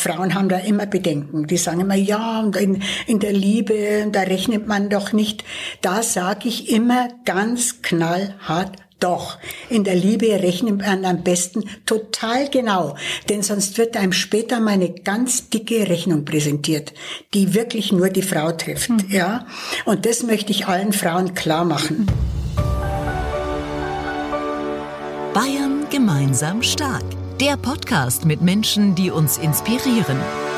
Frauen haben da immer Bedenken. Die sagen immer, ja, und in der Liebe, da rechnet man doch nicht. Da sage ich immer ganz knallhart, doch, in der Liebe rechnet man am besten total genau, denn sonst wird einem später mal eine ganz dicke Rechnung präsentiert, die wirklich nur die Frau trifft, ja. Und das möchte ich allen Frauen klar machen. Bayern gemeinsam stark. Der Podcast mit Menschen, die uns inspirieren.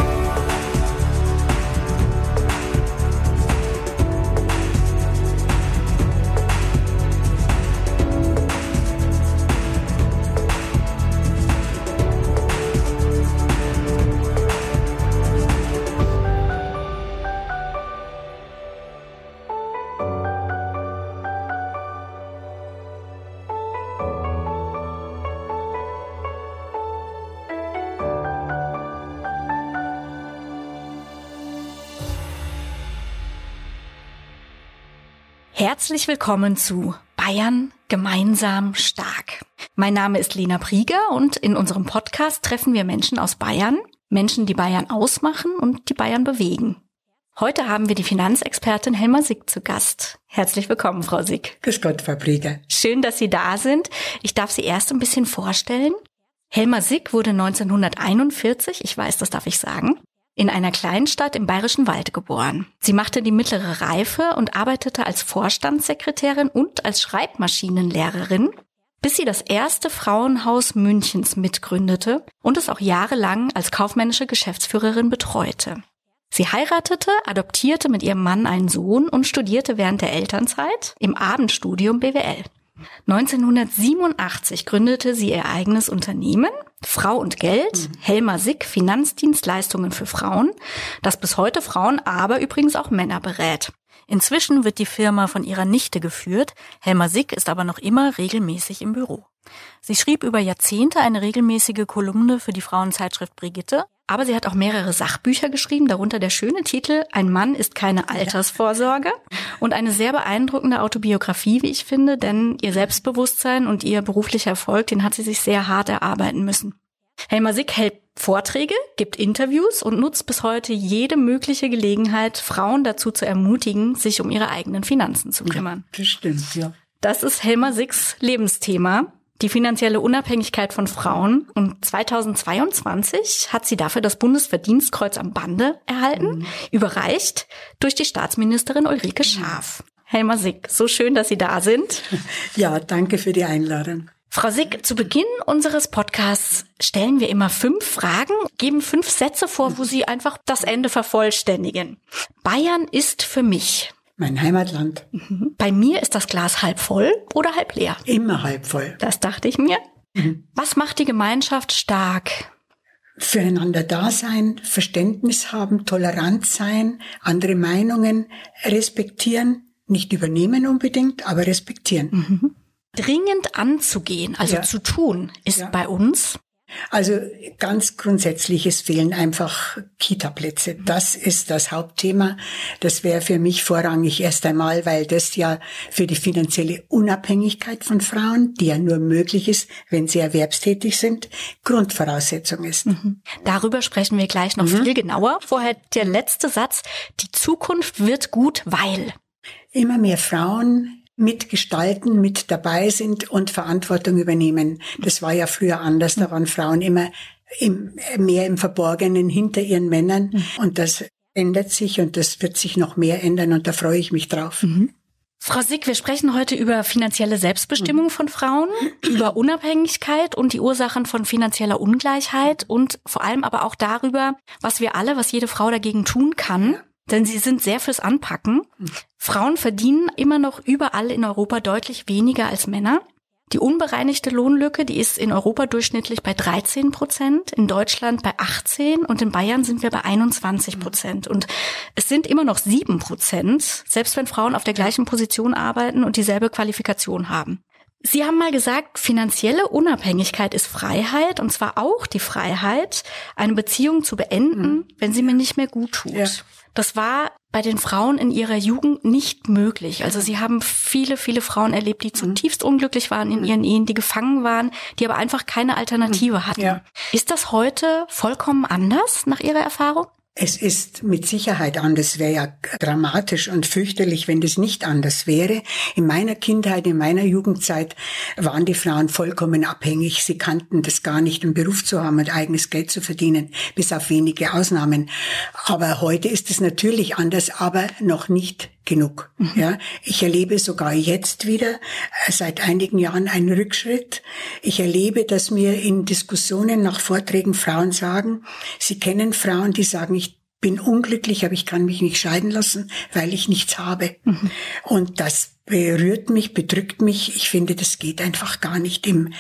Herzlich willkommen zu Bayern gemeinsam stark. Mein Name ist Lena Prieger und in unserem Podcast treffen wir Menschen aus Bayern, Menschen, die Bayern ausmachen und die Bayern bewegen. Heute haben wir die Finanzexpertin Helma Sick zu Gast. Herzlich willkommen, Frau Sick. Grüß Gott, Frau Prieger. Schön, dass Sie da sind. Ich darf Sie erst ein bisschen vorstellen. Helma Sick wurde 1941, ich weiß, das darf ich sagen, in einer Kleinstadt im Bayerischen Wald geboren. Sie machte die mittlere Reife und arbeitete als Vorstandssekretärin und als Schreibmaschinenlehrerin, bis sie das erste Frauenhaus Münchens mitgründete und es auch jahrelang als kaufmännische Geschäftsführerin betreute. Sie heiratete, adoptierte mit ihrem Mann einen Sohn und studierte während der Elternzeit im Abendstudium BWL. 1987 gründete sie ihr eigenes Unternehmen, Frau und Geld, Helma Sick Finanzdienstleistungen für Frauen, das bis heute Frauen, aber übrigens auch Männer berät. Inzwischen wird die Firma von ihrer Nichte geführt, Helma Sick ist aber noch immer regelmäßig im Büro. Sie schrieb über Jahrzehnte eine regelmäßige Kolumne für die Frauenzeitschrift Brigitte, aber sie hat auch mehrere Sachbücher geschrieben, darunter der schöne Titel »Ein Mann ist keine Altersvorsorge« und eine sehr beeindruckende Autobiografie, wie ich finde, denn ihr Selbstbewusstsein und ihr beruflicher Erfolg, den hat sie sich sehr hart erarbeiten müssen. Helma Sick hält Vorträge, gibt Interviews und nutzt bis heute jede mögliche Gelegenheit, Frauen dazu zu ermutigen, sich um ihre eigenen Finanzen zu kümmern. Ja, das stimmt, ja. Das ist Helma Sicks Lebensthema, die finanzielle Unabhängigkeit von Frauen. Und 2022 hat sie dafür das Bundesverdienstkreuz am Bande erhalten, überreicht durch die Staatsministerin Ulrike Schaaf. Helma Sick, so schön, dass Sie da sind. Ja, danke für die Einladung. Frau Sick, zu Beginn unseres Podcasts stellen wir immer 5 Fragen, geben 5 Sätze vor, wo Sie einfach das Ende vervollständigen. Bayern ist für mich mein Heimatland. Bei mir ist das Glas halb voll oder halb leer? Immer halb voll. Das dachte ich mir. Was macht die Gemeinschaft stark? Füreinander da sein, Verständnis haben, tolerant sein, andere Meinungen respektieren, nicht übernehmen unbedingt, aber respektieren. Dringend anzugehen, also zu tun, ist bei uns. Also ganz grundsätzlich, es fehlen einfach Kita-Plätze. Das ist das Hauptthema. Das wäre für mich vorrangig erst einmal, weil das ja für die finanzielle Unabhängigkeit von Frauen, die ja nur möglich ist, wenn sie erwerbstätig sind, Grundvoraussetzung ist. Darüber sprechen wir gleich noch viel genauer. Vorher der letzte Satz. Die Zukunft wird gut, weil immer mehr Frauen mitgestalten, mit dabei sind und Verantwortung übernehmen. Das war ja früher anders. Da waren Frauen immer mehr im Verborgenen hinter ihren Männern. Und das ändert sich und das wird sich noch mehr ändern und da freue ich mich drauf. Frau Sick, wir sprechen heute über finanzielle Selbstbestimmung von Frauen, über Unabhängigkeit und die Ursachen von finanzieller Ungleichheit und vor allem aber auch darüber, was jede Frau dagegen tun kann. Denn sie sind sehr fürs Anpacken. Frauen verdienen immer noch überall in Europa deutlich weniger als Männer. Die unbereinigte Lohnlücke, die ist in Europa durchschnittlich bei 13%, in Deutschland bei 18% und in Bayern sind wir bei 21%. Und es sind immer noch 7%, selbst wenn Frauen auf der gleichen Position arbeiten und dieselbe Qualifikation haben. Sie haben mal gesagt, finanzielle Unabhängigkeit ist Freiheit, und zwar auch die Freiheit, eine Beziehung zu beenden, wenn sie mir nicht mehr gut tut. Ja. Das war bei den Frauen in ihrer Jugend nicht möglich. Also Sie haben viele, viele Frauen erlebt, die zutiefst unglücklich waren in ihren Ehen, die gefangen waren, die aber einfach keine Alternative hatten. Ja. Ist das heute vollkommen anders nach Ihrer Erfahrung? Es ist mit Sicherheit anders. Wäre ja dramatisch und fürchterlich, wenn das nicht anders wäre. In meiner Kindheit, in meiner Jugendzeit waren die Frauen vollkommen abhängig. Sie kannten das gar nicht, einen Beruf zu haben und eigenes Geld zu verdienen, bis auf wenige Ausnahmen. Aber heute ist es natürlich anders, aber noch nicht genug. Ja, ich erlebe sogar jetzt wieder seit einigen Jahren einen Rückschritt. Ich erlebe, dass mir in Diskussionen nach Vorträgen Frauen sagen, sie kennen Frauen, die sagen, ich bin unglücklich, aber ich kann mich nicht scheiden lassen, weil ich nichts habe. Und das berührt mich, bedrückt mich. Ich finde, das geht einfach gar nicht im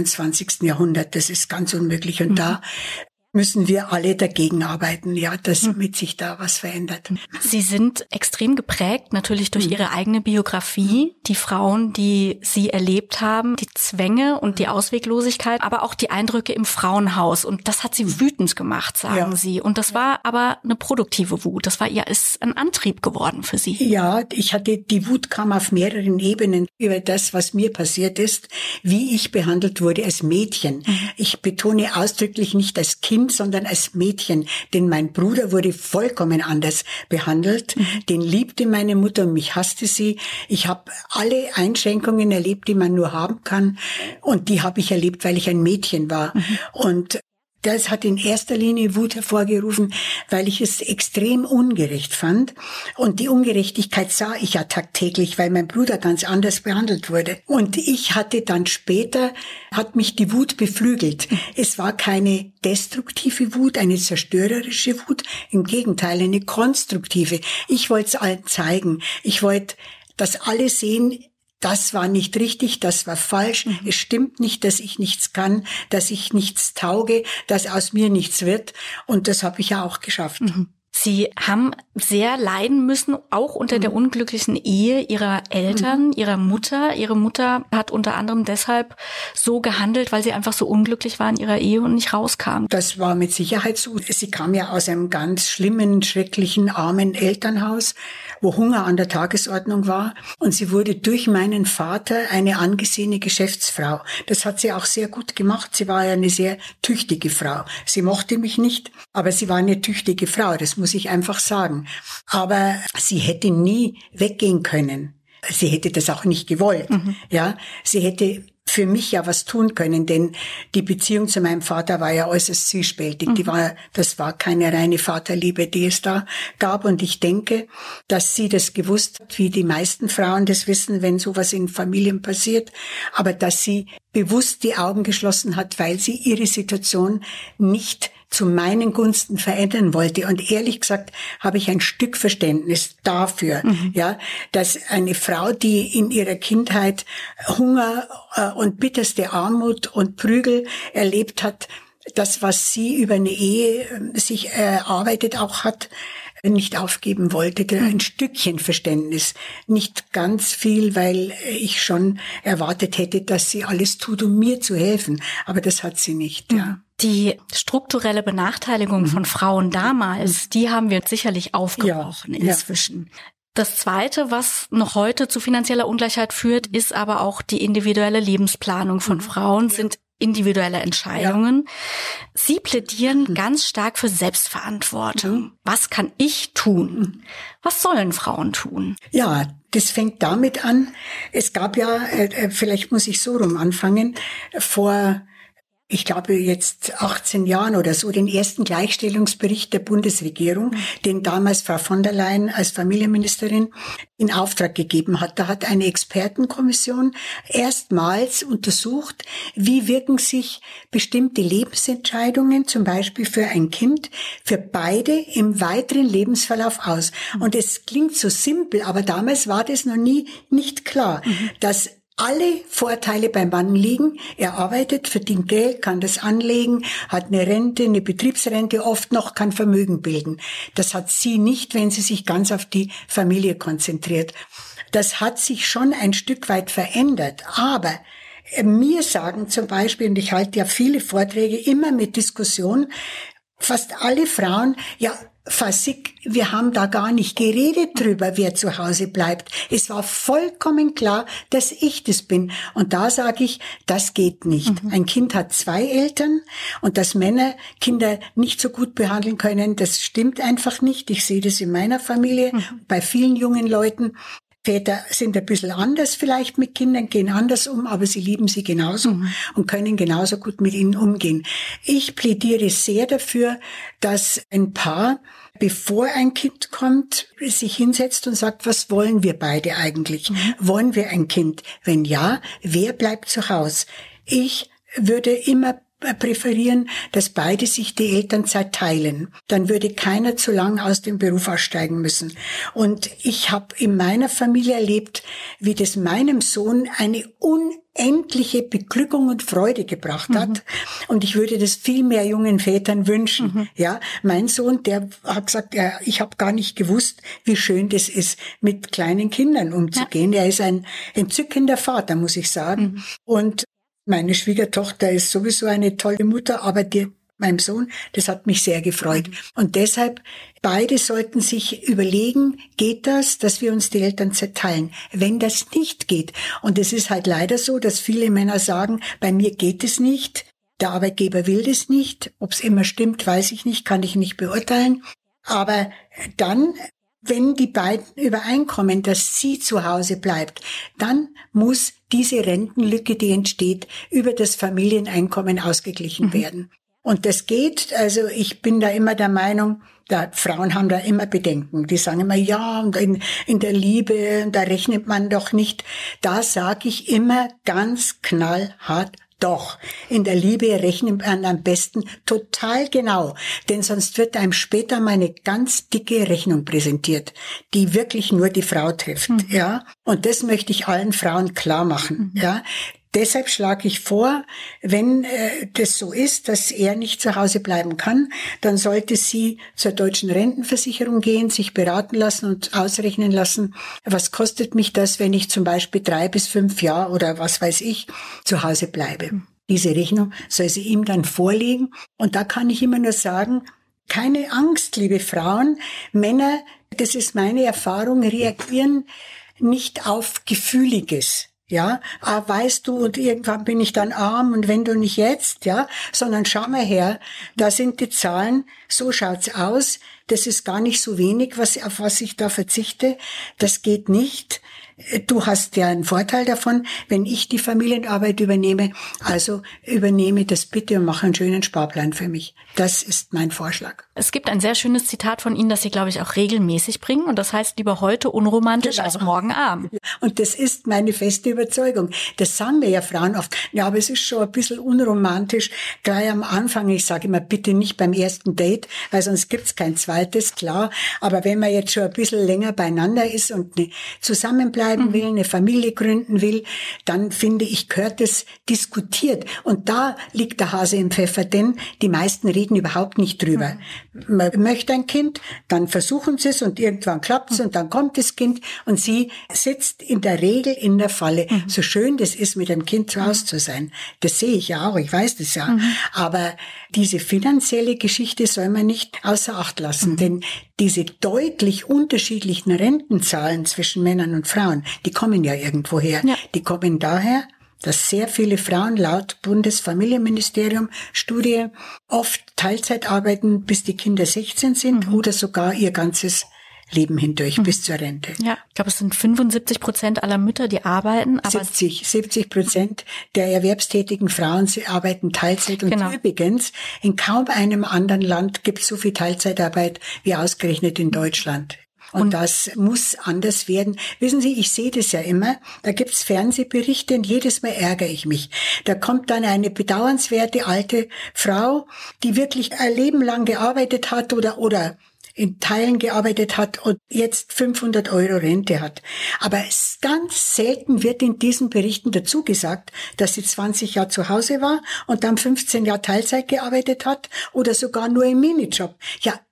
21. Jahrhundert. Das ist ganz unmöglich. Und da müssen wir alle dagegen arbeiten, ja, damit sich da was verändert. Sie sind extrem geprägt, natürlich durch Ihre eigene Biografie, die Frauen, die Sie erlebt haben, die Zwänge und die Ausweglosigkeit, aber auch die Eindrücke im Frauenhaus. Und das hat Sie wütend gemacht, sagen Sie. Und das war aber eine produktive Wut. Das war ist ein Antrieb geworden für Sie. Ja, die Wut kam auf mehreren Ebenen über das, was mir passiert ist, wie ich behandelt wurde als Mädchen. Ich betone ausdrücklich nicht als Kind, sondern als Mädchen, denn mein Bruder wurde vollkommen anders behandelt. Den liebte meine Mutter und mich hasste sie. Ich habe alle Einschränkungen erlebt, die man nur haben kann, und die habe ich erlebt, weil ich ein Mädchen war. Und das hat in erster Linie Wut hervorgerufen, weil ich es extrem ungerecht fand. Und die Ungerechtigkeit sah ich ja tagtäglich, weil mein Bruder ganz anders behandelt wurde. Und ich hatte dann später, hat mich die Wut beflügelt. Es war keine destruktive Wut, eine zerstörerische Wut. Im Gegenteil, eine konstruktive. Ich wollte es allen zeigen. Ich wollte, dass alle sehen, das war nicht richtig, das war falsch. Es stimmt nicht, dass ich nichts kann, dass ich nichts tauge, dass aus mir nichts wird. Und das habe ich ja auch geschafft. Sie haben sehr leiden müssen, auch unter der unglücklichen Ehe Ihrer Eltern, Ihrer Mutter. Ihre Mutter hat unter anderem deshalb so gehandelt, weil sie einfach so unglücklich war in ihrer Ehe und nicht rauskam. Das war mit Sicherheit so. Sie kam ja aus einem ganz schlimmen, schrecklichen, armen Elternhaus, wo Hunger an der Tagesordnung war. Und sie wurde durch meinen Vater eine angesehene Geschäftsfrau. Das hat sie auch sehr gut gemacht. Sie war ja eine sehr tüchtige Frau. Sie mochte mich nicht, aber sie war eine tüchtige Frau. Das muss ich einfach sagen. Aber sie hätte nie weggehen können. Sie hätte das auch nicht gewollt. Ja, sie hätte für mich ja was tun können, denn die Beziehung zu meinem Vater war ja äußerst zwiespältig. Das war keine reine Vaterliebe, die es da gab. Und ich denke, dass sie das gewusst hat, wie die meisten Frauen das wissen, wenn sowas in Familien passiert, aber dass sie bewusst die Augen geschlossen hat, weil sie ihre Situation nicht zu meinen Gunsten verändern wollte. Und ehrlich gesagt habe ich ein Stück Verständnis dafür, ja, dass eine Frau, die in ihrer Kindheit Hunger und bitterste Armut und Prügel erlebt hat, das, was sie über eine Ehe sich erarbeitet auch hat, nicht aufgeben wollte. Ein Stückchen Verständnis. Nicht ganz viel, weil ich schon erwartet hätte, dass sie alles tut, um mir zu helfen. Aber das hat sie nicht, ja. Die strukturelle Benachteiligung von Frauen damals, die haben wir sicherlich aufgebrochen inzwischen. Ja. Das Zweite, was noch heute zu finanzieller Ungleichheit führt, ist aber auch die individuelle Lebensplanung von Frauen, sind individuelle Entscheidungen. Ja. Sie plädieren ganz stark für Selbstverantwortung. Was kann ich tun? Was sollen Frauen tun? Ja, das fängt damit an. Es gab ja, vielleicht muss ich so rum anfangen, vor, ich glaube jetzt 18 Jahren oder so, den ersten Gleichstellungsbericht der Bundesregierung, den damals Frau von der Leyen als Familienministerin in Auftrag gegeben hat. Da hat eine Expertenkommission erstmals untersucht, wie wirken sich bestimmte Lebensentscheidungen, zum Beispiel für ein Kind, für beide im weiteren Lebensverlauf aus. Und es klingt so simpel, aber damals war das noch nicht klar, dass alle Vorteile beim Mann liegen. Er arbeitet, verdient Geld, kann das anlegen, hat eine Rente, eine Betriebsrente, oft noch kann Vermögen bilden. Das hat sie nicht, wenn sie sich ganz auf die Familie konzentriert. Das hat sich schon ein Stück weit verändert, aber Mir sagen zum Beispiel, und ich halte ja viele Vorträge immer mit Diskussion, fast alle Frauen, ja, Fassig, wir haben da gar nicht geredet drüber, wer zu Hause bleibt. Es war vollkommen klar, dass ich das bin. Und da sage ich, das geht nicht. Ein Kind hat 2 Eltern und dass Männer Kinder nicht so gut behandeln können, das stimmt einfach nicht. Ich sehe das in meiner Familie, bei vielen jungen Leuten. Väter sind ein bisschen anders vielleicht mit Kindern, gehen anders um, aber sie lieben sie genauso und können genauso gut mit ihnen umgehen. Ich plädiere sehr dafür, dass ein Paar, bevor ein Kind kommt, sich hinsetzt und sagt, was wollen wir beide eigentlich? Wollen wir ein Kind? Wenn ja, wer bleibt zu Hause? Ich würde immer präferieren, dass beide sich die Elternzeit teilen. Dann würde keiner zu lang aus dem Beruf aussteigen müssen. Und ich habe in meiner Familie erlebt, wie das meinem Sohn eine unendliche Beglückung und Freude gebracht hat. Und ich würde das viel mehr jungen Vätern wünschen. Ja, mein Sohn, der hat gesagt, ich habe gar nicht gewusst, wie schön das ist, mit kleinen Kindern umzugehen. Er ist ein entzückender Vater, muss ich sagen. Und meine Schwiegertochter ist sowieso eine tolle Mutter, aber meinem Sohn, das hat mich sehr gefreut. Und deshalb, beide sollten sich überlegen, geht das, dass wir uns die Elternzeit teilen? Wenn das nicht geht, und es ist halt leider so, dass viele Männer sagen, bei mir geht es nicht, der Arbeitgeber will das nicht, ob es immer stimmt, weiß ich nicht, kann ich nicht beurteilen, aber dann, wenn die beiden übereinkommen, dass sie zu Hause bleibt, dann muss diese Rentenlücke, die entsteht, über das Familieneinkommen ausgeglichen werden. Und das geht, also ich bin da immer der Meinung, Frauen haben da immer Bedenken. Die sagen immer, ja, und in der Liebe, da rechnet man doch nicht. Da sage ich immer ganz knallhart, doch, in der Liebe rechnet man am besten total genau, denn sonst wird einem später mal eine ganz dicke Rechnung präsentiert, die wirklich nur die Frau trifft, ja. Und das möchte ich allen Frauen klar machen, ja. Deshalb schlage ich vor, wenn das so ist, dass er nicht zu Hause bleiben kann, dann sollte sie zur deutschen Rentenversicherung gehen, sich beraten lassen und ausrechnen lassen, was kostet mich das, wenn ich zum Beispiel 3 bis 5 Jahre oder was weiß ich zu Hause bleibe. Diese Rechnung soll sie ihm dann vorlegen. Und da kann ich immer nur sagen, keine Angst, liebe Frauen. Männer, das ist meine Erfahrung, reagieren nicht auf Gefühliges. Ja, weißt du, und irgendwann bin ich dann arm und wenn du nicht jetzt, ja, sondern schau mal her, da sind die Zahlen, so schaut's aus, das ist gar nicht so wenig, auf was ich da verzichte, das geht nicht. Du hast ja einen Vorteil davon, wenn ich die Familienarbeit übernehme, also übernehme das bitte und mache einen schönen Sparplan für mich. Das ist mein Vorschlag. Es gibt ein sehr schönes Zitat von Ihnen, das Sie, glaube ich, auch regelmäßig bringen. Und das heißt, lieber heute unromantisch als morgen arm. Und das ist meine feste Überzeugung. Das sagen mir ja Frauen oft. Ja, aber es ist schon ein bisschen unromantisch. Gleich am Anfang, ich sage immer, bitte nicht beim ersten Date, weil sonst gibt's kein zweites, klar. Aber wenn man jetzt schon ein bisschen länger beieinander ist und zusammenbleiben will, eine Familie gründen will, dann finde ich, gehört das diskutiert. Und da liegt der Hase im Pfeffer, denn die meisten reden überhaupt nicht drüber. Man möchte ein Kind, dann versuchen sie es und irgendwann klappt es und dann kommt das Kind und sie sitzt in der Regel in der Falle. So schön das ist, mit einem Kind zu Hause zu sein. Das sehe ich ja auch, ich weiß das ja. Aber diese finanzielle Geschichte soll man nicht außer Acht lassen, denn diese deutlich unterschiedlichen Rentenzahlen zwischen Männern und Frauen, die kommen ja irgendwo her. Ja. Die kommen daher, dass sehr viele Frauen laut Bundesfamilienministerium Studie oft Teilzeit arbeiten, bis die Kinder 16 sind oder sogar ihr ganzes Leben hindurch bis zur Rente. Ja, ich glaube, es sind 75% aller Mütter, die arbeiten. Aber 70% der erwerbstätigen Frauen sie arbeiten Teilzeit. Und übrigens, in kaum einem anderen Land gibt es so viel Teilzeitarbeit wie ausgerechnet in Deutschland. Und das muss anders werden. Wissen Sie, ich sehe das ja immer. Da gibt's Fernsehberichte und jedes Mal ärgere ich mich. Da kommt dann eine bedauernswerte alte Frau, die wirklich ein Leben lang gearbeitet hat oder in Teilen gearbeitet hat und jetzt 500 € Rente hat. Aber ganz selten wird in diesen Berichten dazu gesagt, dass sie 20 Jahre zu Hause war und dann 15 Jahre Teilzeit gearbeitet hat oder sogar nur im Minijob. Ja,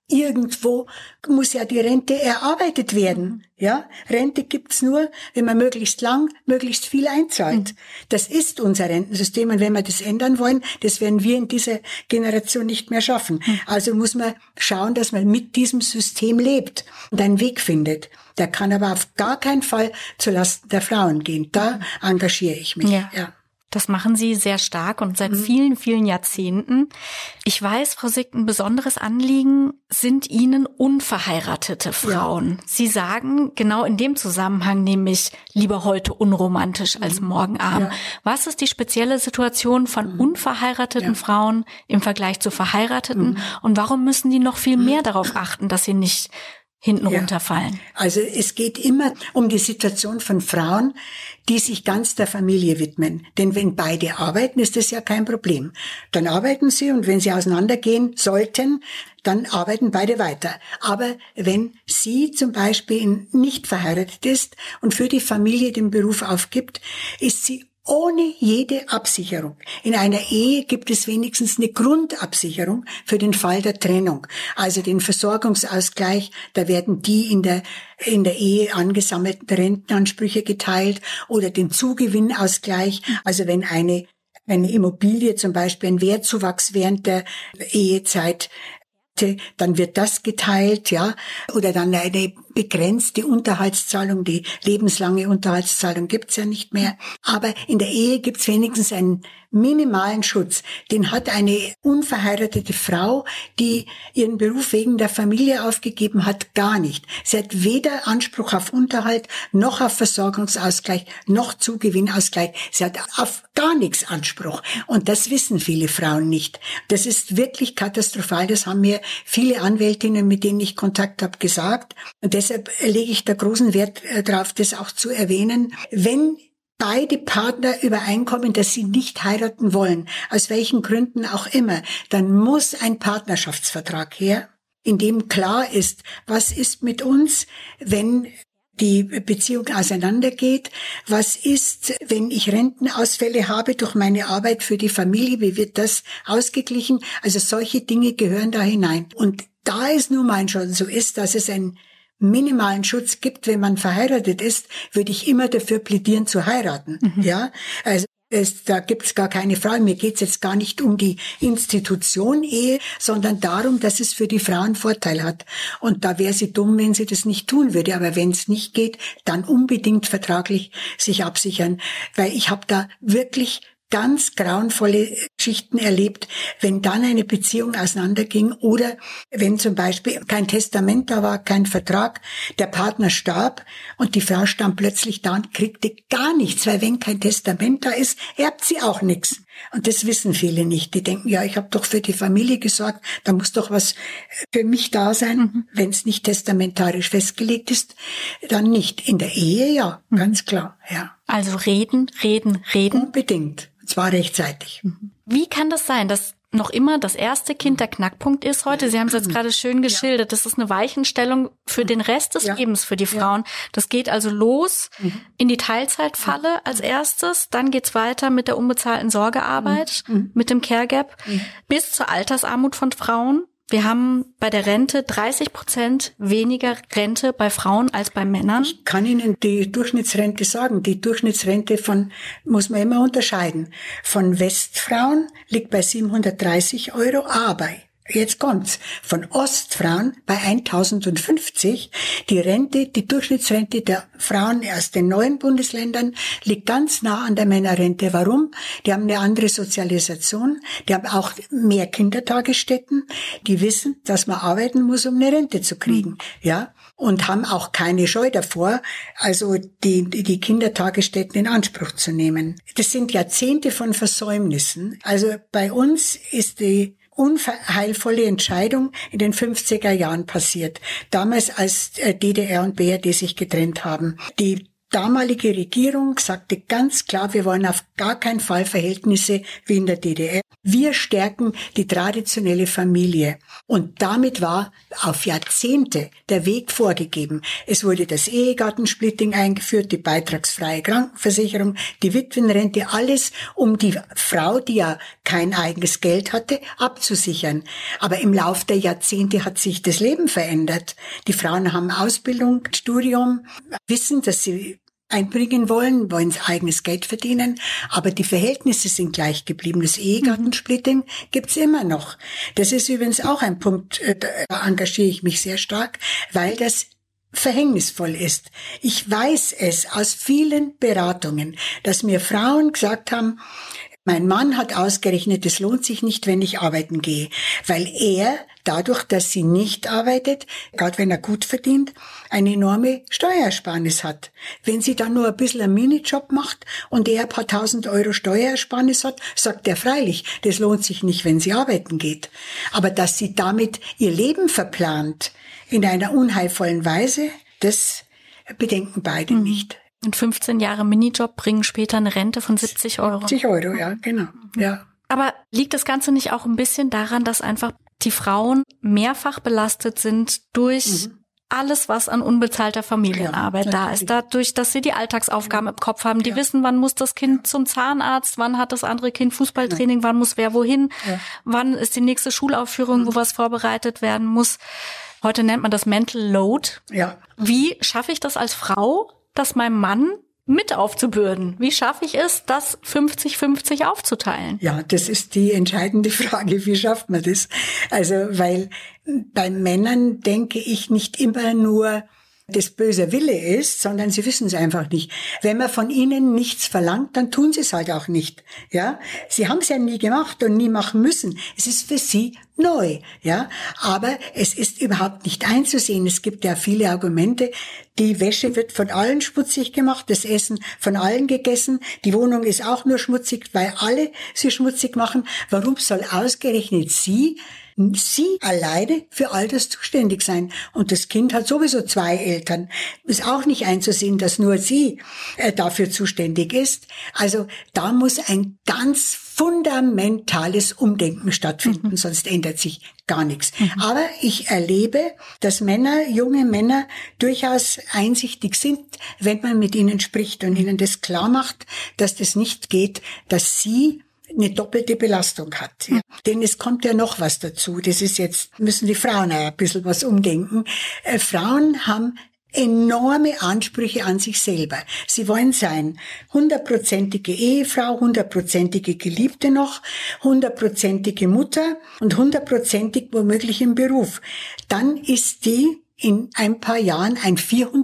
irgendwo muss ja die Rente erarbeitet werden. Ja, Rente gibt's nur, wenn man möglichst lang, möglichst viel einzahlt. Das ist unser Rentensystem. Und wenn wir das ändern wollen, das werden wir in dieser Generation nicht mehr schaffen. Also muss man schauen, dass man mit diesem System lebt und einen Weg findet. Der kann aber auf gar keinen Fall zulasten der Frauen gehen. Da engagiere ich mich. Ja. Das machen Sie sehr stark und seit vielen, vielen Jahrzehnten. Ich weiß, Frau Sick, ein besonderes Anliegen sind Ihnen unverheiratete Frauen. Ja. Sie sagen genau in dem Zusammenhang nämlich lieber heute unromantisch als morgen arm. Ja. Was ist die spezielle Situation von unverheirateten Frauen im Vergleich zu verheirateten und warum müssen die noch viel mehr darauf achten, dass sie nicht hinten runterfallen? Also es geht immer um die Situation von Frauen, die sich ganz der Familie widmen. Denn wenn beide arbeiten, ist das ja kein Problem. Dann arbeiten sie und wenn sie auseinandergehen sollten, dann arbeiten beide weiter. Aber wenn sie zum Beispiel nicht verheiratet ist und für die Familie den Beruf aufgibt, ist sie ohne jede Absicherung. In einer Ehe gibt es wenigstens eine Grundabsicherung für den Fall der Trennung. Also den Versorgungsausgleich, da werden die in der Ehe angesammelten Rentenansprüche geteilt oder den Zugewinnausgleich. Also wenn eine Immobilie zum Beispiel einen Wertzuwachs während der Ehezeit, dann wird das geteilt, ja, oder dann eine begrenzte Unterhaltszahlung, die lebenslange Unterhaltszahlung gibt's ja nicht mehr. Aber in der Ehe gibt's wenigstens einen minimalen Schutz. Den hat eine unverheiratete Frau, die ihren Beruf wegen der Familie aufgegeben hat, gar nicht. Sie hat weder Anspruch auf Unterhalt, noch auf Versorgungsausgleich, noch Zugewinnausgleich. Sie hat auf gar nichts Anspruch. Und das wissen viele Frauen nicht. Das ist wirklich katastrophal. Das haben mir viele Anwältinnen, mit denen ich Kontakt habe, gesagt. Und deshalb lege ich da großen Wert darauf, das auch zu erwähnen. Wenn beide Partner übereinkommen, dass sie nicht heiraten wollen, aus welchen Gründen auch immer, dann muss ein Partnerschaftsvertrag her, in dem klar ist, was ist mit uns, wenn die Beziehung auseinandergeht, was ist, wenn ich Rentenausfälle habe durch meine Arbeit für die Familie, wie wird das ausgeglichen? Also solche Dinge gehören da hinein. Und da es nun mal schon so ist, dass es einen minimalen Schutz gibt, wenn man verheiratet ist, würde ich immer dafür plädieren zu heiraten. Ja, also da gibt's gar keine Frage. Mir geht's jetzt gar nicht um die Institution Ehe, sondern darum, dass es für die Frau einen Vorteil hat. Und da wäre sie dumm, wenn sie das nicht tun würde. Aber wenn es nicht geht, dann unbedingt vertraglich sich absichern. Weil ich habe da wirklich ganz grauenvolle Geschichten erlebt, wenn dann eine Beziehung auseinanderging oder wenn zum Beispiel kein Testament da war, kein Vertrag, der Partner starb und die Frau stand plötzlich da und kriegte gar nichts, weil wenn kein Testament da ist, erbt sie auch nichts. Und das wissen viele nicht. Die denken, ja, ich habe doch für die Familie gesorgt, da muss doch was für mich da sein. Wenn es nicht testamentarisch festgelegt ist, dann nicht. In der Ehe, ja, ganz klar, ja. Also reden. Unbedingt. Und zwar rechtzeitig. Wie kann das sein, dass noch immer das erste Kind der Knackpunkt ist heute? Sie haben es jetzt gerade schön geschildert. Das ist eine Weichenstellung für den Rest des Lebens für die Frauen. Das geht also los in die Teilzeitfalle als erstes. Dann geht's weiter mit der unbezahlten Sorgearbeit, mit dem Care Gap, bis zur Altersarmut von Frauen. Wir haben bei der Rente 30% weniger Rente bei Frauen als bei Männern. Ich kann Ihnen die Durchschnittsrente sagen. Die Durchschnittsrente muss man immer unterscheiden. Von Westfrauen liegt bei 730 €, aber jetzt kommt's. Von Ostfrauen bei 1050. Die Durchschnittsrente der Frauen aus den neuen Bundesländern liegt ganz nah an der Männerrente. Warum? Die haben eine andere Sozialisation. Die haben auch mehr Kindertagesstätten. Die wissen, dass man arbeiten muss, um eine Rente zu kriegen. Ja. Und haben auch keine Scheu davor, also die Kindertagesstätten in Anspruch zu nehmen. Das sind Jahrzehnte von Versäumnissen. Also bei uns ist die unheilvolle Entscheidung in den 50er Jahren passiert. Damals, als DDR und BRD sich getrennt haben. Die damalige Regierung sagte ganz klar, wir wollen auf gar keinen Fall Verhältnisse wie in der DDR. Wir stärken die traditionelle Familie. Und damit war auf Jahrzehnte der Weg vorgegeben. Es wurde das Ehegattensplitting eingeführt, die beitragsfreie Krankenversicherung, die Witwenrente, alles, um die Frau, die ja kein eigenes Geld hatte, abzusichern. Aber im Lauf der Jahrzehnte hat sich das Leben verändert. Die Frauen haben Ausbildung, Studium, wissen, dass sie einbringen wollen eigenes Geld verdienen, aber die Verhältnisse sind gleich geblieben. Das Ehegattensplitting gibt's immer noch. Das ist übrigens auch ein Punkt, da engagiere ich mich sehr stark, weil das verhängnisvoll ist. Ich weiß es aus vielen Beratungen, dass mir Frauen gesagt haben, mein Mann hat ausgerechnet, es lohnt sich nicht, wenn ich arbeiten gehe, weil er dadurch, dass sie nicht arbeitet, gerade wenn er gut verdient, eine enorme Steuerersparnis hat. Wenn sie dann nur ein bisschen einen Minijob macht und er ein paar tausend Euro Steuerersparnis hat, sagt er freilich, das lohnt sich nicht, wenn sie arbeiten geht. Aber dass sie damit ihr Leben verplant in einer unheilvollen Weise, das bedenken beide nicht. Und 15 Jahre Minijob bringen später eine Rente von 70 Euro. 70 Euro, ja, genau. Ja. Aber liegt das Ganze nicht auch ein bisschen daran, dass einfach die Frauen mehrfach belastet sind durch alles, was an unbezahlter Familienarbeit da ist? Dadurch, dass sie die Alltagsaufgaben im Kopf haben. Die wissen, wann muss das Kind zum Zahnarzt, wann hat das andere Kind Fußballtraining, wann muss wer wohin, wann ist die nächste Schulaufführung, wo was vorbereitet werden muss. Heute nennt man das Mental Load. Ja. Wie schaffe ich das als Frau, das meinem Mann mit aufzubürden? Wie schaffe ich es, das 50-50 aufzuteilen? Ja, das ist die entscheidende Frage. Wie schafft man das? Also, weil bei Männern denke ich nicht immer nur, das böse Wille ist, sondern sie wissen es einfach nicht. Wenn man von ihnen nichts verlangt, dann tun sie es halt auch nicht. Ja, sie haben es ja nie gemacht und nie machen müssen. Es ist für sie neu, ja. Aber es ist überhaupt nicht einzusehen. Es gibt ja viele Argumente. Die Wäsche wird von allen schmutzig gemacht, das Essen von allen gegessen. Die Wohnung ist auch nur schmutzig, weil alle sie schmutzig machen. Warum soll ausgerechnet sie alleine für all das zuständig sein? Und das Kind hat sowieso 2 Eltern. Ist auch nicht einzusehen, dass nur sie dafür zuständig ist. Also da muss ein ganz fundamentales Umdenken stattfinden, sonst ändert sich gar nichts. Aber ich erlebe, dass junge Männer durchaus einsichtig sind, wenn man mit ihnen spricht und ihnen das klar macht, dass das nicht geht, dass sie eine doppelte Belastung hat. Ja. Denn es kommt ja noch was dazu. Das ist jetzt, müssen die Frauen auch ein bisschen was umdenken. Frauen haben enorme Ansprüche an sich selber. Sie wollen sein 100%ige Ehefrau, 100%ige Geliebte noch, 100%ige Mutter und 100%ig womöglich im Beruf. Dann ist die in ein paar Jahren ein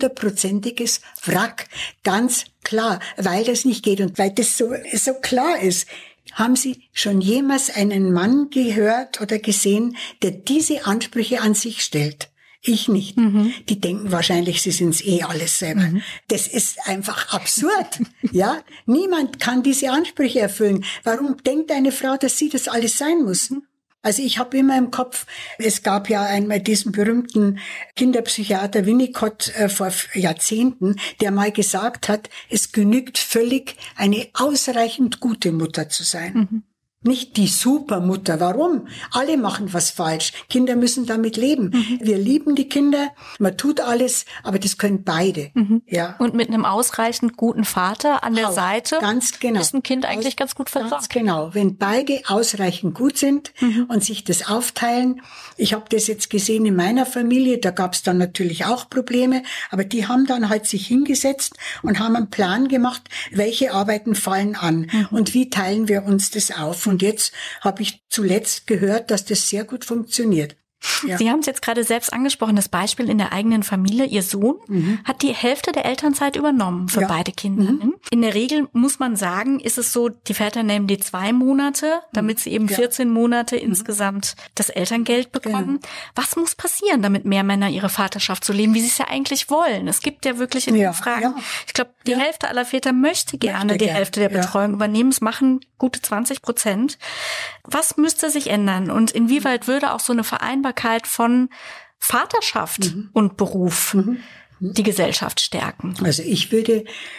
400%iges Wrack. Ganz klar, weil das nicht geht und weil das so klar ist. Haben Sie schon jemals einen Mann gehört oder gesehen, der diese Ansprüche an sich stellt? Ich nicht. Die denken wahrscheinlich, sie sind's alles selber. Das ist einfach absurd. Ja, niemand kann diese Ansprüche erfüllen. Warum denkt eine Frau, dass sie das alles sein muss? Also ich habe immer im Kopf, es gab ja einmal diesen berühmten Kinderpsychiater Winnicott vor Jahrzehnten, der mal gesagt hat, es genügt völlig, eine ausreichend gute Mutter zu sein. Nicht die Supermutter. Warum? Alle machen was falsch. Kinder müssen damit leben. Wir lieben die Kinder, man tut alles, aber das können beide. Ja. Und mit einem ausreichend guten Vater an der Seite ganz genau. ist ein Kind eigentlich ganz gut versorgt. Ganz genau. Wenn beide ausreichend gut sind und sich das aufteilen. Ich habe das jetzt gesehen in meiner Familie, da gab es dann natürlich auch Probleme, aber die haben dann halt sich hingesetzt und haben einen Plan gemacht, welche Arbeiten fallen an und wie teilen wir uns das auf. Und jetzt habe ich zuletzt gehört, dass das sehr gut funktioniert. Ja. Sie haben es jetzt gerade selbst angesprochen, das Beispiel in der eigenen Familie. Ihr Sohn hat die Hälfte der Elternzeit übernommen für beide Kinder. In der Regel muss man sagen, ist es so, die Väter nehmen die 2 Monate, damit sie eben 14 Monate insgesamt das Elterngeld bekommen. Was muss passieren, damit mehr Männer ihre Vaterschaft so leben, wie sie es ja eigentlich wollen? Es gibt ja wirklich in den Fragen, ich glaube, die Hälfte aller Väter möchte gerne die Hälfte der Betreuung übernehmen. Es machen gute 20%. Was müsste sich ändern und inwieweit würde auch so eine Vereinbarkeit von Vaterschaft und Beruf die Gesellschaft stärken? Also ich würde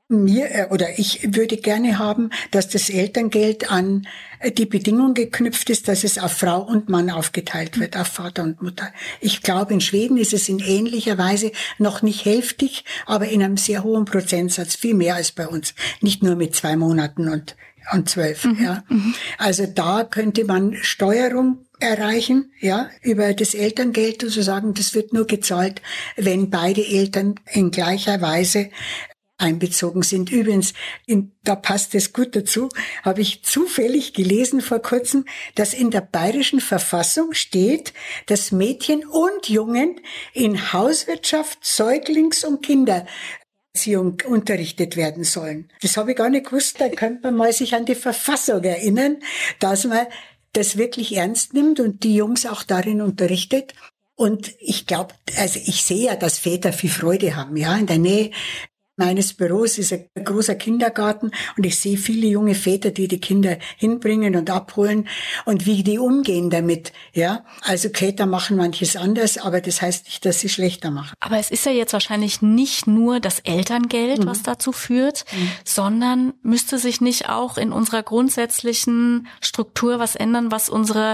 Ich würde gerne haben, dass das Elterngeld an die Bedingung geknüpft ist, dass es auf Frau und Mann aufgeteilt wird, auf Vater und Mutter. Ich glaube, in Schweden ist es in ähnlicher Weise noch nicht hälftig, aber in einem sehr hohen Prozentsatz, viel mehr als bei uns. Nicht nur mit 2 Monaten und 12, ja. Also da könnte man Steuerung erreichen, ja, über das Elterngeld sozusagen. Das wird nur gezahlt, wenn beide Eltern in gleicher Weise einbezogen sind. Übrigens, da passt es gut dazu, habe ich zufällig gelesen vor kurzem, dass in der bayerischen Verfassung steht, dass Mädchen und Jungen in Hauswirtschaft, Säuglings- und Kindererziehung unterrichtet werden sollen. Das habe ich gar nicht gewusst. Da könnte man mal sich an die Verfassung erinnern, dass man das wirklich ernst nimmt und die Jungs auch darin unterrichtet. Und ich glaube, also ich sehe ja, dass Väter viel Freude haben, ja, in der Nähe meines Büros ist ein großer Kindergarten und ich sehe viele junge Väter, die die Kinder hinbringen und abholen und wie die umgehen damit, ja. Also Väter machen manches anders, aber das heißt nicht, dass sie schlechter machen. Aber es ist ja jetzt wahrscheinlich nicht nur das Elterngeld, was dazu führt, sondern müsste sich nicht auch in unserer grundsätzlichen Struktur was ändern, was unsere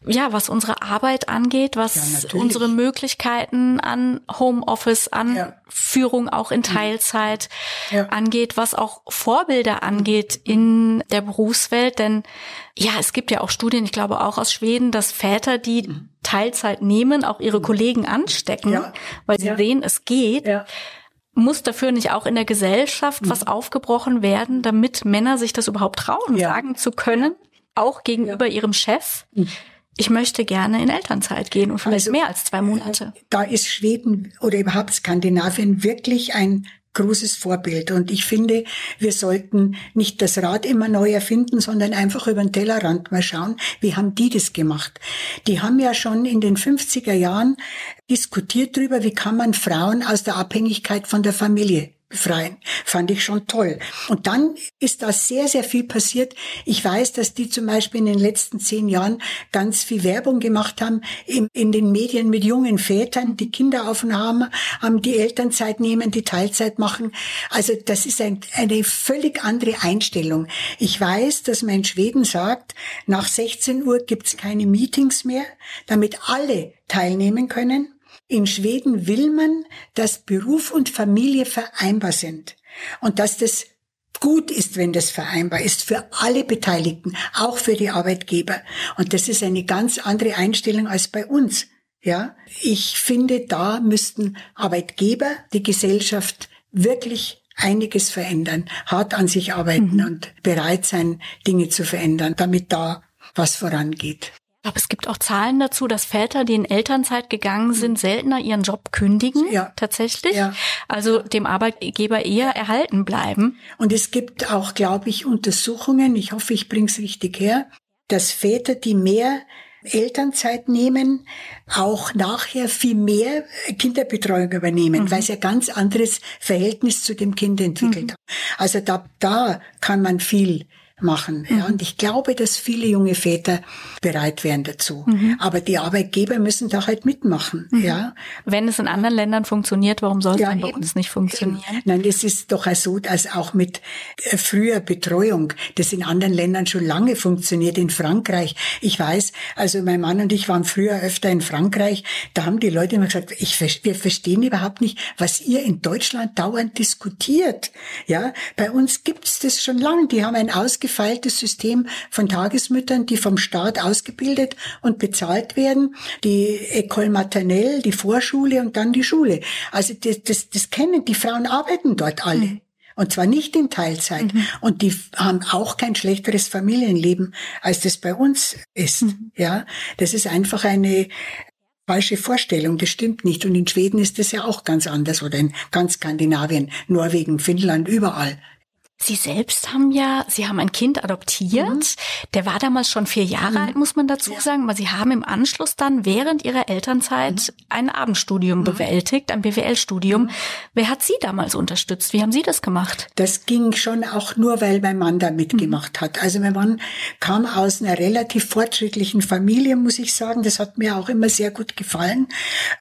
Arbeit angeht, was unsere Möglichkeiten an Homeoffice, an Führung auch in Teilzeit angeht, was auch Vorbilder angeht in der Berufswelt. Denn ja, es gibt ja auch Studien, ich glaube auch aus Schweden, dass Väter, die Teilzeit nehmen, auch ihre Kollegen anstecken, weil sie sehen, es geht. Ja. Muss dafür nicht auch in der Gesellschaft was aufgebrochen werden, damit Männer sich das überhaupt trauen, sagen zu können, auch gegenüber ihrem Chef? Ich möchte gerne in Elternzeit gehen und vielleicht mehr als 2 Monate. Da ist Schweden oder überhaupt Skandinavien wirklich ein großes Vorbild. Und ich finde, wir sollten nicht das Rad immer neu erfinden, sondern einfach über den Tellerrand mal schauen, wie haben die das gemacht. Die haben ja schon in den 50er Jahren diskutiert darüber, wie kann man Frauen aus der Abhängigkeit von der Familie befreien. Fand ich schon toll. Und dann ist da sehr, sehr viel passiert. Ich weiß, dass die zum Beispiel in den letzten 10 Jahren ganz viel Werbung gemacht haben in den Medien mit jungen Vätern, die Kinder aufnahmen, die Elternzeit nehmen, die Teilzeit machen. Also das ist eine völlig andere Einstellung. Ich weiß, dass man in Schweden sagt, nach 16 Uhr gibt's keine Meetings mehr, damit alle teilnehmen können. In Schweden will man, dass Beruf und Familie vereinbar sind und dass das gut ist, wenn das vereinbar ist für alle Beteiligten, auch für die Arbeitgeber. Und das ist eine ganz andere Einstellung als bei uns. Ja, ich finde, da müssten Arbeitgeber, die Gesellschaft wirklich einiges verändern, hart an sich arbeiten und bereit sein, Dinge zu verändern, damit da was vorangeht. Aber es gibt auch Zahlen dazu, dass Väter, die in Elternzeit gegangen sind, seltener ihren Job kündigen, tatsächlich. Ja. Also dem Arbeitgeber eher erhalten bleiben. Und es gibt auch, glaube ich, Untersuchungen, ich hoffe, ich bringe es richtig her, dass Väter, die mehr Elternzeit nehmen, auch nachher viel mehr Kinderbetreuung übernehmen, weil sie ein ganz anderes Verhältnis zu dem Kind entwickelt haben. Also da kann man viel machen. Ja, und ich glaube, dass viele junge Väter bereit wären dazu. Aber die Arbeitgeber müssen da halt mitmachen. Ja. Wenn es in anderen Ländern funktioniert, warum soll es dann bei uns nicht funktionieren? Nein, es ist doch so, dass auch mit früher Betreuung, das in anderen Ländern schon lange funktioniert, in Frankreich. Ich weiß, also mein Mann und ich waren früher öfter in Frankreich, da haben die Leute immer gesagt, wir verstehen überhaupt nicht, was ihr in Deutschland dauernd diskutiert. Ja, bei uns gibt's das schon lange. Die haben ein ausgefeiltes System von Tagesmüttern, die vom Staat ausgebildet und bezahlt werden. Die École Maternelle, die Vorschule und dann die Schule. Also das kennen die Frauen, arbeiten dort alle. Und zwar nicht in Teilzeit. Und die haben auch kein schlechteres Familienleben, als das bei uns ist. Ja, das ist einfach eine falsche Vorstellung, das stimmt nicht. Und in Schweden ist das ja auch ganz anders oder in ganz Skandinavien, Norwegen, Finnland, überall. Sie selbst haben ein Kind adoptiert. Der war damals schon 4 Jahre alt, muss man dazu sagen. Aber Sie haben im Anschluss dann während Ihrer Elternzeit ein Abendstudium bewältigt, ein BWL-Studium. Wer hat Sie damals unterstützt? Wie haben Sie das gemacht? Das ging schon auch nur, weil mein Mann da mitgemacht hat. Also mein Mann kam aus einer relativ fortschrittlichen Familie, muss ich sagen. Das hat mir auch immer sehr gut gefallen.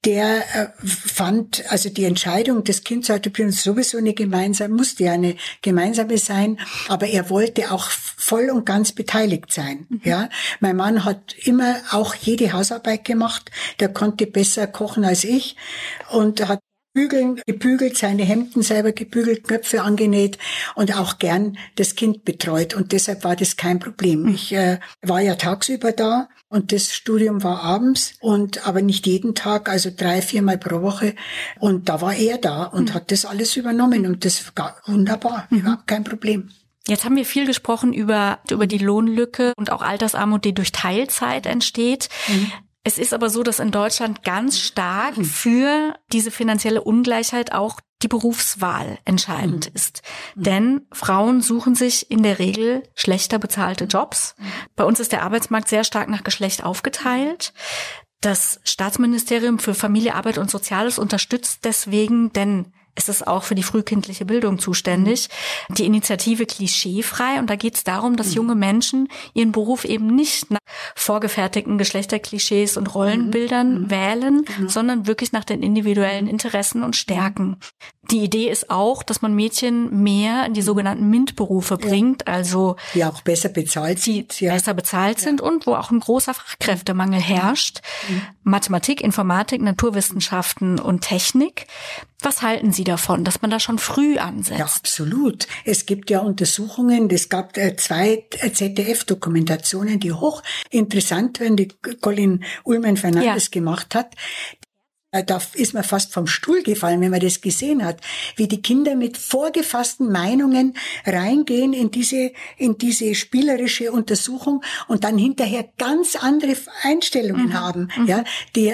der fand, also die Entscheidung, das Kind zu adoptieren, sowieso musste ja eine gemeinsame sein, aber er wollte auch voll und ganz beteiligt sein. Ja, mein Mann hat immer auch jede Hausarbeit gemacht, der konnte besser kochen als ich und hat gebügelt, seine Hemden selber gebügelt, Knöpfe angenäht und auch gern das Kind betreut. Und deshalb war das kein Problem. Ich war ja tagsüber da und das Studium war abends aber nicht jeden Tag, also 3-4 Mal pro Woche. Und da war er da und hat das alles übernommen und das war wunderbar, überhaupt kein Problem. Jetzt haben wir viel gesprochen über die Lohnlücke und auch Altersarmut, die durch Teilzeit entsteht. Es ist aber so, dass in Deutschland ganz stark für diese finanzielle Ungleichheit auch die Berufswahl entscheidend ist. Denn Frauen suchen sich in der Regel schlechter bezahlte Jobs. Bei uns ist der Arbeitsmarkt sehr stark nach Geschlecht aufgeteilt. Das Staatsministerium für Familie, Arbeit und Soziales unterstützt deswegen, denn es ist auch für die frühkindliche Bildung zuständig, die Initiative Klischeefrei. Und da geht es darum, dass junge Menschen ihren Beruf eben nicht nach vorgefertigten Geschlechterklischees und Rollenbildern wählen, sondern wirklich nach den individuellen Interessen und Stärken. Die Idee ist auch, dass man Mädchen mehr in die sogenannten MINT-Berufe bringt, also die auch besser bezahlt sind und wo auch ein großer Fachkräftemangel herrscht. Mathematik, Informatik, Naturwissenschaften und Technik. Was halten Sie davon, dass man da schon früh ansetzt? Ja, absolut. Es gibt ja Untersuchungen, es gab 2 ZDF-Dokumentationen, die hochinteressant waren, die Colin Ullmann-Fernandes gemacht hat. Da ist man fast vom Stuhl gefallen, wenn man das gesehen hat, wie die Kinder mit vorgefassten Meinungen reingehen in diese spielerische Untersuchung und dann hinterher ganz andere Einstellungen haben. Ja,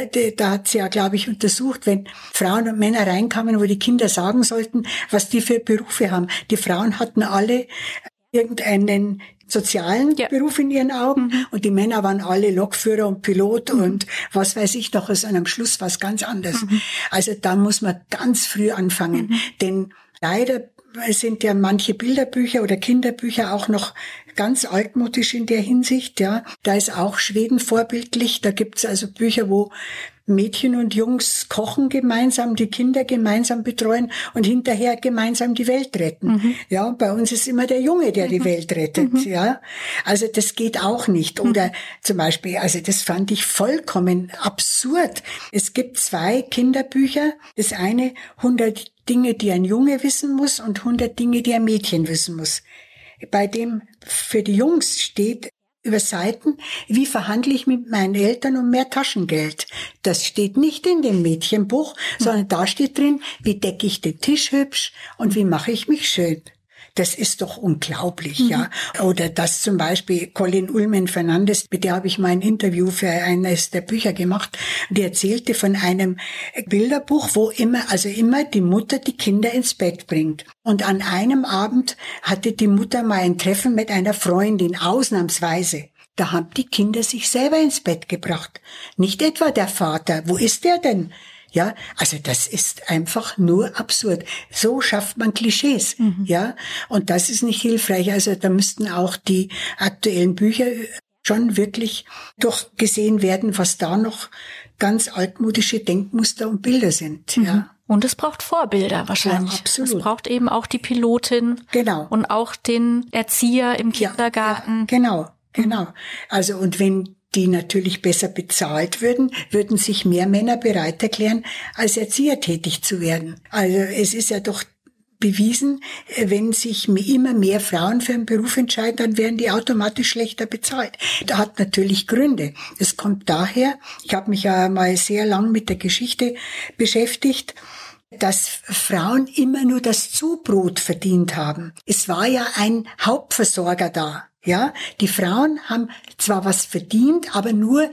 da hat sie ja, glaube ich, untersucht, wenn Frauen und Männer reinkamen, wo die Kinder sagen sollten, was die für Berufe haben. Die Frauen hatten alle irgendeinen sozialen Beruf in ihren Augen und die Männer waren alle Lokführer und Pilot und was weiß ich noch, und am Schluss war es ganz anders. Also da muss man ganz früh anfangen, denn leider sind ja manche Bilderbücher oder Kinderbücher auch noch ganz altmodisch in der Hinsicht, ja. Da ist auch Schweden vorbildlich, da gibt's also Bücher, wo Mädchen und Jungs kochen gemeinsam, die Kinder gemeinsam betreuen und hinterher gemeinsam die Welt retten. Ja, bei uns ist immer der Junge, der die Welt rettet, ja. Also das geht auch nicht. Oder zum Beispiel, also das fand ich vollkommen absurd. Es gibt 2 Kinderbücher. Das eine 100 Dinge, die ein Junge wissen muss und 100 Dinge, die ein Mädchen wissen muss. Bei dem für die Jungs steht über Seiten, wie verhandle ich mit meinen Eltern um mehr Taschengeld. Das steht nicht in dem Mädchenbuch, sondern da steht drin, wie decke ich den Tisch hübsch und wie mache ich mich schön. Das ist doch unglaublich, ja. Oder das zum Beispiel Colin Ullmann-Fernandes, mit der habe ich mal ein Interview für eines der Bücher gemacht. Die erzählte von einem Bilderbuch, wo immer die Mutter die Kinder ins Bett bringt. Und an einem Abend hatte die Mutter mal ein Treffen mit einer Freundin, ausnahmsweise. Da haben die Kinder sich selber ins Bett gebracht. Nicht etwa der Vater. Wo ist der denn? Ja, also das ist einfach nur absurd. So schafft man Klischees, ja. Und das ist nicht hilfreich. Also da müssten auch die aktuellen Bücher schon wirklich durchgesehen werden, was da noch ganz altmodische Denkmuster und Bilder sind, ja. Und es braucht Vorbilder wahrscheinlich. Ja, absolut. Es braucht eben auch die Pilotin. Genau. Und auch den Erzieher im Kindergarten. Ja, genau. Also und wenn die natürlich besser bezahlt würden sich mehr Männer bereit erklären, als Erzieher tätig zu werden. Also es ist ja doch bewiesen, wenn sich immer mehr Frauen für einen Beruf entscheiden, dann werden die automatisch schlechter bezahlt. Das hat natürlich Gründe. Es kommt daher, ich habe mich ja mal sehr lang mit der Geschichte beschäftigt, dass Frauen immer nur das Zubrot verdient haben. Es war ja ein Hauptversorger da. Ja, die Frauen haben zwar was verdient, aber nur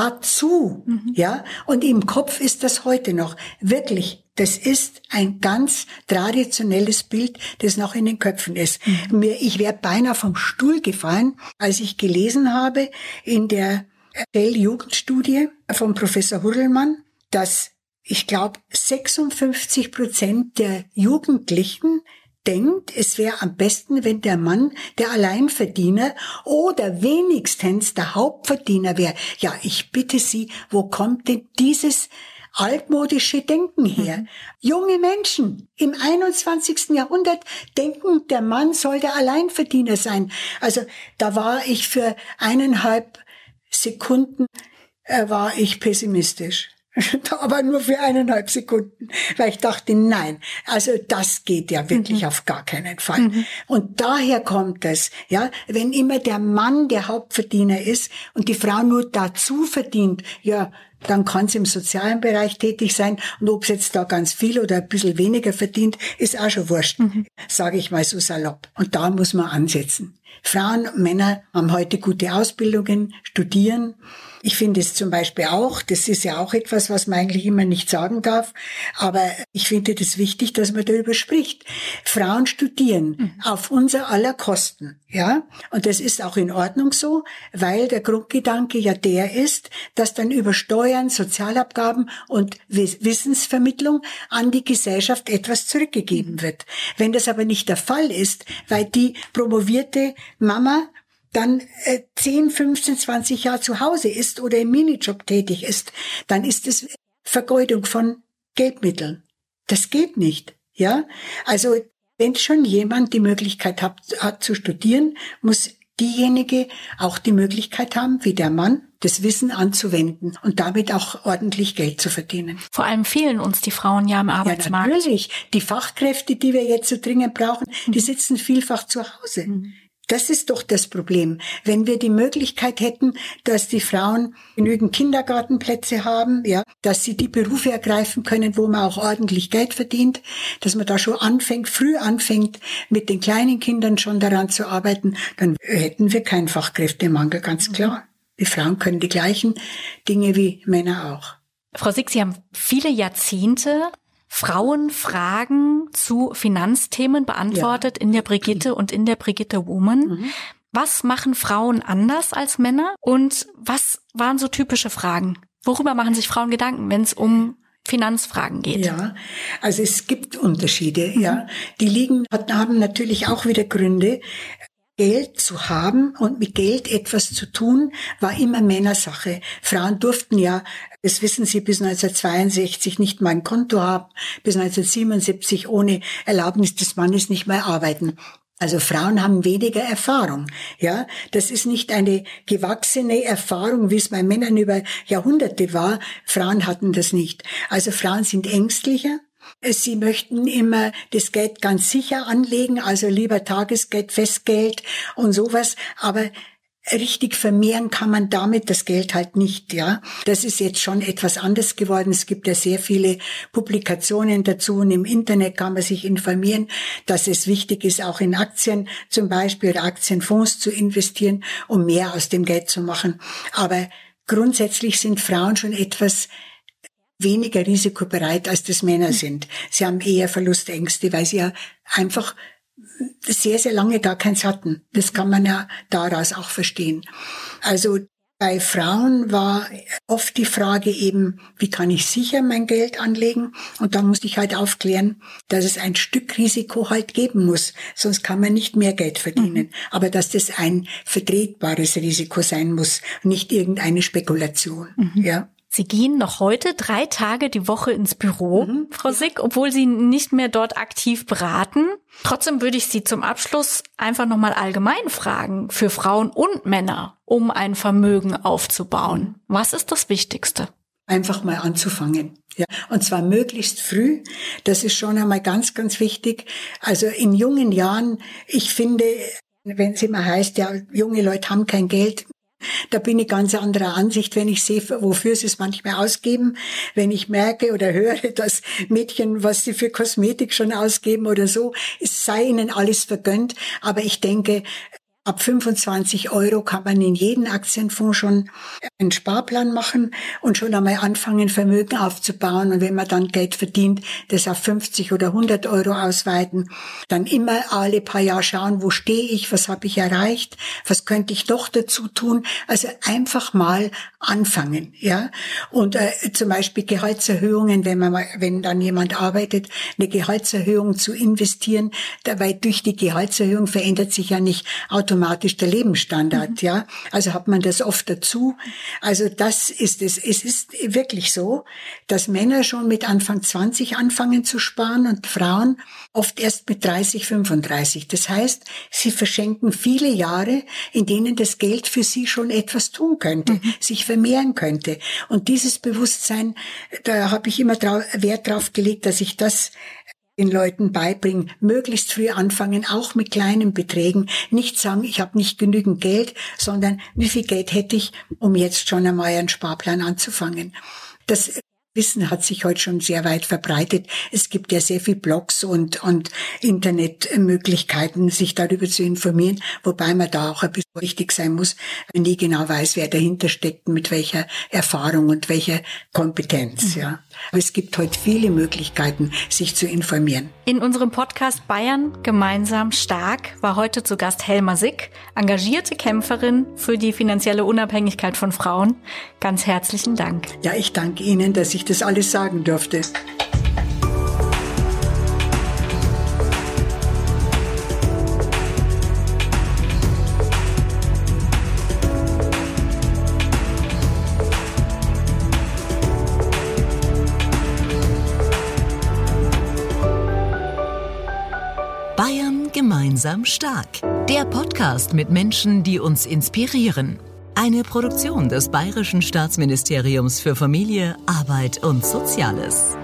dazu, ja, und im Kopf ist das heute noch. Wirklich, das ist ein ganz traditionelles Bild, das noch in den Köpfen ist. Ich wäre beinahe vom Stuhl gefallen, als ich gelesen habe in der Jugendstudie von Professor Hurlmann, dass ich glaube 56% der Jugendlichen denkt, es wäre am besten, wenn der Mann der Alleinverdiener oder wenigstens der Hauptverdiener wäre. Ja, ich bitte Sie, wo kommt denn dieses altmodische Denken her. Junge Menschen im 21. Jahrhundert denken, der Mann soll der Alleinverdiener sein. Also da war ich für 1,5 Sekunden war ich pessimistisch. Aber nur für 1,5 Sekunden, weil ich dachte, nein, also das geht ja wirklich auf gar keinen Fall. Und daher kommt es, ja, wenn immer der Mann der Hauptverdiener ist und die Frau nur dazu verdient, ja, dann kann sie im sozialen Bereich tätig sein. Und ob sie jetzt da ganz viel oder ein bisschen weniger verdient, ist auch schon wurscht, sage ich mal so salopp. Und da muss man ansetzen. Frauen und Männer haben heute gute Ausbildungen, studieren. Ich finde es zum Beispiel auch, das ist ja auch etwas, was man eigentlich immer nicht sagen darf, aber ich finde das wichtig, dass man darüber spricht. Frauen studieren auf unser aller Kosten, ja, und das ist auch in Ordnung so, weil der Grundgedanke ja der ist, dass dann über Steuern, Sozialabgaben und Wissensvermittlung an die Gesellschaft etwas zurückgegeben wird. Wenn das aber nicht der Fall ist, weil die promovierte Mama dann 10, 15, 20 Jahre zu Hause ist oder im Minijob tätig ist, dann ist es Vergeudung von Geldmitteln. Das geht nicht, ja? Also, wenn schon jemand die Möglichkeit hat zu studieren, muss diejenige auch die Möglichkeit haben, wie der Mann, das Wissen anzuwenden und damit auch ordentlich Geld zu verdienen. Vor allem fehlen uns die Frauen ja im Arbeitsmarkt. Ja, natürlich. Die Fachkräfte, die wir jetzt so dringend brauchen, die sitzen vielfach zu Hause. Das ist doch das Problem. Wenn wir die Möglichkeit hätten, dass die Frauen genügend Kindergartenplätze haben, ja, dass sie die Berufe ergreifen können, wo man auch ordentlich Geld verdient, dass man da schon früh anfängt, mit den kleinen Kindern schon daran zu arbeiten, dann hätten wir keinen Fachkräftemangel, ganz klar. Die Frauen können die gleichen Dinge wie Männer auch. Frau Sick, Sie haben viele Jahrzehnte Frauenfragen zu Finanzthemen beantwortet in der Brigitte und in der Brigitte Woman. Was machen Frauen anders als Männer und was waren so typische Fragen? Worüber machen sich Frauen Gedanken, wenn es um Finanzfragen geht? Ja, also es gibt Unterschiede, ja. Die haben natürlich auch wieder Gründe. Geld zu haben und mit Geld etwas zu tun, war immer Männersache. Frauen durften ja, das wissen Sie, bis 1962 nicht mal ein Konto haben, bis 1977 ohne Erlaubnis des Mannes nicht mehr arbeiten. Also Frauen haben weniger Erfahrung, ja. Das ist nicht eine gewachsene Erfahrung, wie es bei Männern über Jahrhunderte war. Frauen hatten das nicht. Also Frauen sind ängstlicher. Sie möchten immer das Geld ganz sicher anlegen, also lieber Tagesgeld, Festgeld und sowas, aber richtig vermehren kann man damit das Geld halt nicht, ja. Das ist jetzt schon etwas anders geworden. Es gibt ja sehr viele Publikationen dazu und im Internet kann man sich informieren, dass es wichtig ist, auch in Aktien zum Beispiel oder Aktienfonds zu investieren, um mehr aus dem Geld zu machen. Aber grundsätzlich sind Frauen schon etwas weniger risikobereit, als das Männer sind. Sie haben eher Verlustängste, weil sie ja einfach sehr, sehr lange gar keins hatten. Das kann man ja daraus auch verstehen. Also bei Frauen war oft die Frage eben, wie kann ich sicher mein Geld anlegen? Und da musste ich halt aufklären, dass es ein Stück Risiko halt geben muss. Sonst kann man nicht mehr Geld verdienen. Aber dass das ein vertretbares Risiko sein muss, nicht irgendeine Spekulation. Ja. Sie gehen noch heute 3 Tage die Woche ins Büro, Frau Sick, obwohl Sie nicht mehr dort aktiv beraten. Trotzdem würde ich Sie zum Abschluss einfach nochmal allgemein fragen, für Frauen und Männer, um ein Vermögen aufzubauen. Was ist das Wichtigste? Einfach mal anzufangen. Ja, und zwar möglichst früh. Das ist schon einmal ganz, ganz wichtig. Also in jungen Jahren, ich finde, wenn es immer heißt, ja, junge Leute haben kein Geld, da bin ich ganz anderer Ansicht, wenn ich sehe, wofür sie es manchmal ausgeben. Wenn ich merke oder höre, dass Mädchen, was sie für Kosmetik schon ausgeben oder so, es sei ihnen alles vergönnt. Aber ich denke, ab 25 € kann man in jeden Aktienfonds schon einen Sparplan machen und schon einmal anfangen, Vermögen aufzubauen. Und wenn man dann Geld verdient, das auf 50 oder 100 € ausweiten, dann immer alle paar Jahre schauen, wo stehe ich, was habe ich erreicht, was könnte ich noch dazu tun. Also einfach mal anfangen, ja. Und zum Beispiel Gehaltserhöhungen, wenn dann jemand arbeitet, eine Gehaltserhöhung zu investieren, weil durch die Gehaltserhöhung verändert sich ja nicht automatisch automatisch der Lebensstandard, ja. Also hat man das oft dazu. Also das ist es. Es ist wirklich so, dass Männer schon mit Anfang 20 anfangen zu sparen und Frauen oft erst mit 30, 35. Das heißt, sie verschenken viele Jahre, in denen das Geld für sie schon etwas tun könnte, sich vermehren könnte. Und dieses Bewusstsein, da habe ich immer Wert drauf gelegt, dass ich das den Leuten beibringen, möglichst früh anfangen, auch mit kleinen Beträgen. Nicht sagen, ich habe nicht genügend Geld, sondern wie viel Geld hätte ich, um jetzt schon einmal einen Sparplan anzufangen. Das Wissen hat sich heute schon sehr weit verbreitet. Es gibt ja sehr viel Blogs und Internetmöglichkeiten, sich darüber zu informieren, wobei man da auch ein bisschen wichtig sein muss, wenn nie genau weiß, wer dahinter steckt, mit welcher Erfahrung und welcher Kompetenz. Ja. Aber es gibt heute viele Möglichkeiten, sich zu informieren. In unserem Podcast Bayern gemeinsam stark war heute zu Gast Helma Sick, engagierte Kämpferin für die finanzielle Unabhängigkeit von Frauen. Ganz herzlichen Dank. Ja, ich danke Ihnen, dass ich das alles sagen durfte. Bayern gemeinsam stark. Der Podcast mit Menschen, die uns inspirieren. Eine Produktion des Bayerischen Staatsministeriums für Familie, Arbeit und Soziales.